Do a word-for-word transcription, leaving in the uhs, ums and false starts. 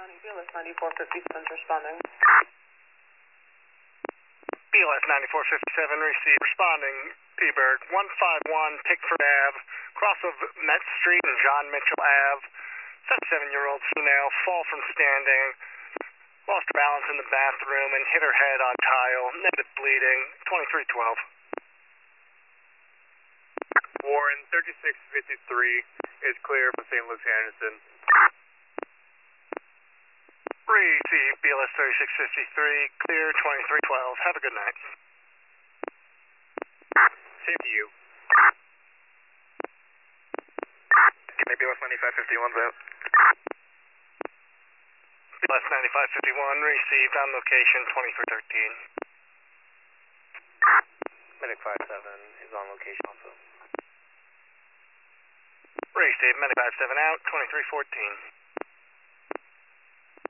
County, B L S ninety-four fifty-seven is responding. B L S ninety-four fifty-seven received. Responding, P-Bird, one five one Pickford Ave, cross of Met Street and John Mitchell Ave. seventy-seven-year-old female, fall from standing, lost her balance in the bathroom and hit her head on tile, negative bleeding, twenty-three twelve. Warren, thirty-six fifty-three is clear for Saint Luke's Anderson. Receive, B L S thirty-six fifty-three, clear, twenty-three twelve. Have a good night. Same to you. Can I B L S ninety-five fifty-one's out? B L S ninety-five fifty-one received on location, twenty-three thirteen. Medic five seven is on location also. Receive, Medic five seven out, twenty-three fourteen.